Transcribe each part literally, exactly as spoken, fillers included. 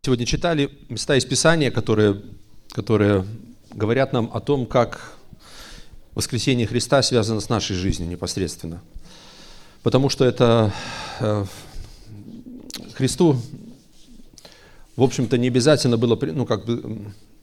сегодня читали места из Писания, которые, которые говорят нам о том, как воскресение Христа связано с нашей жизнью непосредственно. Потому что это э, Христу, в общем-то, не обязательно было, ну, как бы,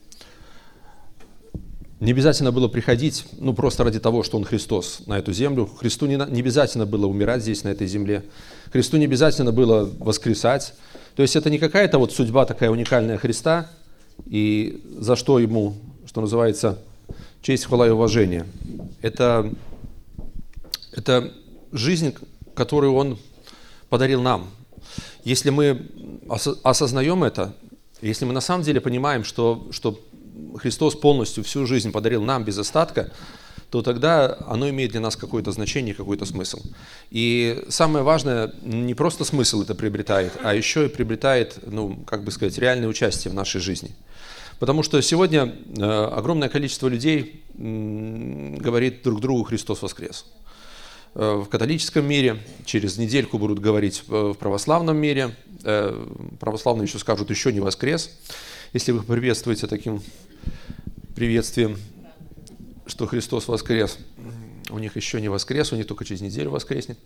не обязательно было приходить, ну, просто ради того, что Он Христос на эту землю. Христу не, не обязательно было умирать здесь, на этой земле. Христу не обязательно было воскресать. То есть это не какая-то вот судьба такая уникальная Христа, и за что Ему, что называется, честь, хвала и уважение. Это, это жизнь, которую Он подарил нам. Если мы осознаем это, если мы на самом деле понимаем, что, что Христос полностью всю жизнь подарил нам без остатка, то тогда оно имеет для нас какое-то значение, какой-то смысл. И самое важное, не просто смысл это приобретает, а еще и приобретает, ну, как бы сказать, реальное участие в нашей жизни. Потому что сегодня э, огромное количество людей м, говорит друг другу «Христос воскрес». Э, в католическом мире через недельку будут говорить в православном мире, э, православные еще скажут «еще не воскрес». Если вы приветствуете таким приветствием, что Христос воскрес, у них еще не воскрес, у них только через неделю воскреснет.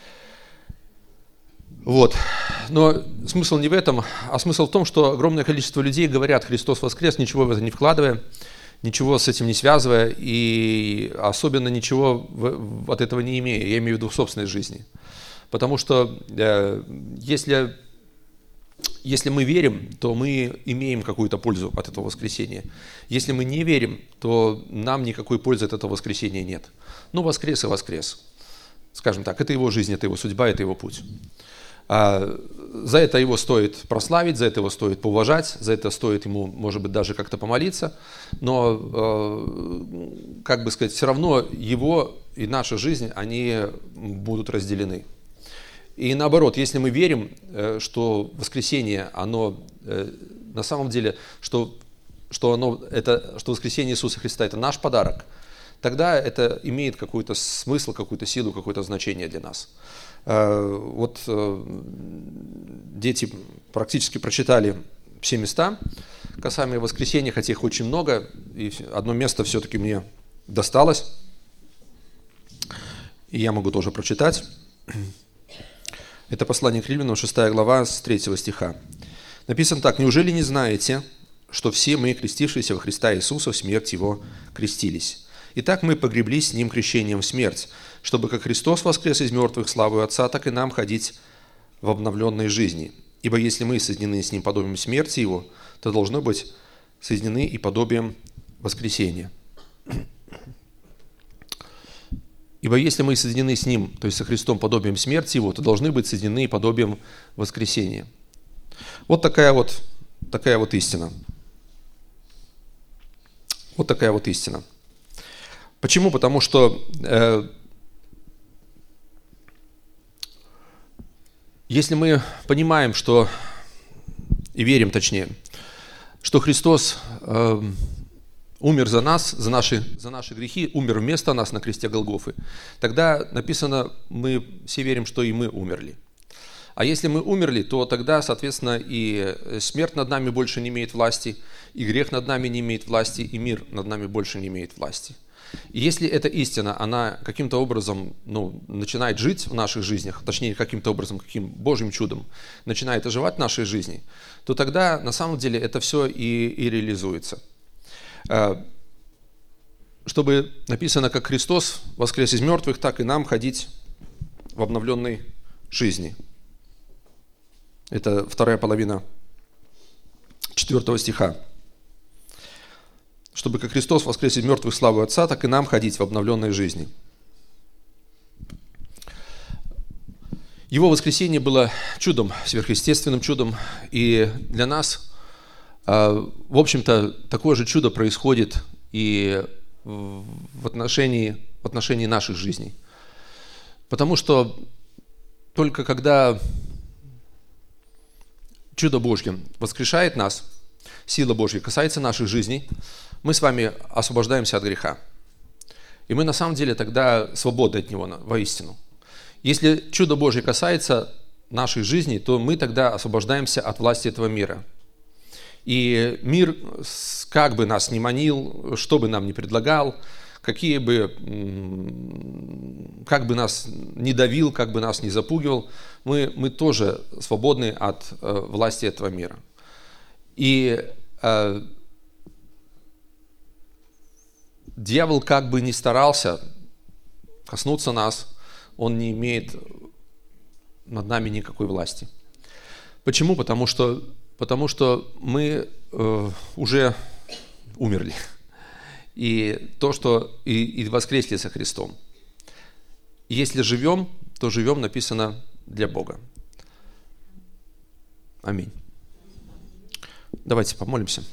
Вот. Но смысл не в этом, а смысл в том, что огромное количество людей говорят «Христос воскрес», ничего в это не вкладывая, ничего с этим не связывая и особенно ничего от этого не имея, я имею в виду в собственной жизни. Потому что э, если... Если мы верим, то мы имеем какую-то пользу от этого воскресения. Если мы не верим, то нам никакой пользы от этого воскресения нет. Ну, воскрес и воскрес. Скажем так, это его жизнь, это его судьба, это его путь. А за это его стоит прославить, за это его стоит поуважать, за это стоит ему, может быть, даже как-то помолиться. Но, как бы сказать, все равно его и наша жизнь, они будут разделены. И наоборот, если мы верим, что воскресение, оно на самом деле, что, что, оно, это, что воскресение Иисуса Христа – это наш подарок, тогда это имеет какой-то смысл, какую-то силу, какое-то значение для нас. Вот дети практически прочитали все места касаемо воскресения, хотя их очень много, и одно место все-таки мне досталось, и я могу тоже прочитать. Это послание к Римлянам, шестая глава, с третьего стиха. Написано так: «Неужели не знаете, что все мы, крестившиеся во Христа Иисуса, в смерть Его крестились? Итак, мы погреблись с Ним крещением в смерть, чтобы как Христос воскрес из мертвых славою Отца, так и нам ходить в обновленной жизни. Ибо если мы соединены с Ним подобием смерти Его, то должно быть соединены и подобием воскресения». Ибо если мы соединены с Ним, то есть со Христом подобием смерти Его, то должны быть соединены и подобием воскресения. Вот такая вот, такая вот истина. Вот такая вот истина. Почему? Потому что э, если мы понимаем, что, и верим точнее, что Христос э, умер за нас, за наши, за наши грехи, умер вместо нас на кресте Голгофы, тогда написано, мы все верим, что и мы умерли. А если мы умерли, то тогда, соответственно, и смерть над нами больше не имеет власти, и грех над нами не имеет власти, и мир над нами больше не имеет власти. И если эта истина, она каким-то образом ну, начинает жить в наших жизнях, точнее, каким-то образом, каким Божьим чудом начинает оживать в нашей жизни, то тогда, на самом деле, это все и, и реализуется. Чтобы написано, как Христос воскрес из мертвых, так и нам ходить в обновленной жизни. Это вторая половина четвертого стиха. Чтобы как Христос воскрес из мертвых славу Отца, так и нам ходить в обновленной жизни. Его воскресение было чудом, сверхъестественным чудом, и для нас в общем-то, такое же чудо происходит и в отношении, в отношении наших жизней. Потому что только когда чудо Божье воскрешает нас, сила Божья касается наших жизней, мы с вами освобождаемся от греха. И мы на самом деле тогда свободны от него воистину. Если чудо Божье касается наших жизней, то мы тогда освобождаемся от власти этого мира. И мир, как бы нас ни манил, что бы нам ни предлагал, какие бы, как бы нас ни давил, как бы нас ни запугивал, мы, мы тоже свободны от э, власти этого мира. И э, дьявол как бы ни старался коснуться нас, он не имеет над нами никакой власти. Почему? Потому что, потому что мы э, уже умерли. И то, что и, и воскресли со Христом. Если живем, то живем, написано, для Бога. Аминь. Давайте помолимся.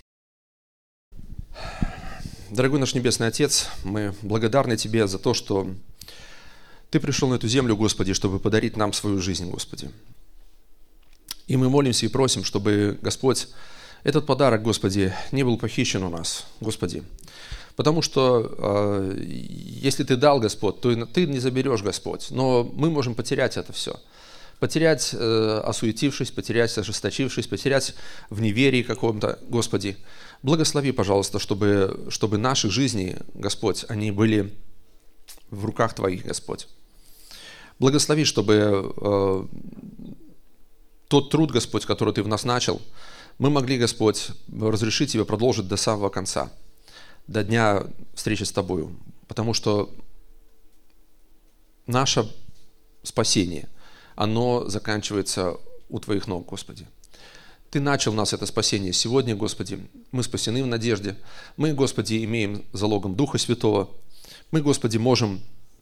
Дорогой наш Небесный Отец, мы благодарны Тебе за то, что Ты пришел на эту землю, Господи, чтобы подарить нам свою жизнь, Господи. И мы молимся и просим, чтобы, Господь, этот подарок, Господи, не был похищен у нас, Господи. Потому что э, если Ты дал, Господь, то Ты не заберешь, Господь. Но мы можем потерять это все. Потерять, э, осуетившись, потерять, ожесточившись, потерять в неверии каком-то, Господи. Благослови, пожалуйста, чтобы, чтобы наши жизни, Господь, они были в руках Твоих, Господь. Благослови, чтобы э, тот труд, Господь, который Ты в нас начал, мы могли, Господь, разрешить Тебе продолжить до самого конца, до дня встречи с Тобою. Потому что наше спасение, оно заканчивается у Твоих ног, Господи. Ты начал нас это спасение сегодня, Господи. Мы спасены в надежде. Мы, Господи, имеем залогом Духа Святого. Мы, Господи, можем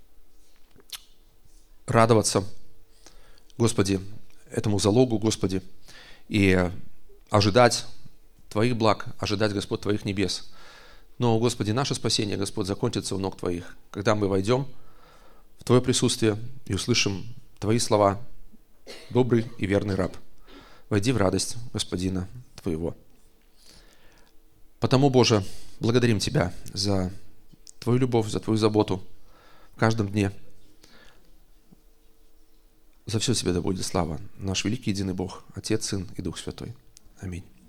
радоваться, Господи, этому залогу, Господи, и ожидать Твоих благ, ожидать, Господь, Твоих небес. Но, Господи, наше спасение, Господь, закончится у ног Твоих, когда мы войдем в Твое присутствие и услышим Твои слова: «Добрый и верный раб, войди в радость Господина Твоего». Потому, Боже, благодарим Тебя за Твою любовь, за Твою заботу в каждом дне. За все Тебе да будет слава, наш великий единый Бог, Отец, Сын и Дух Святой. Аминь.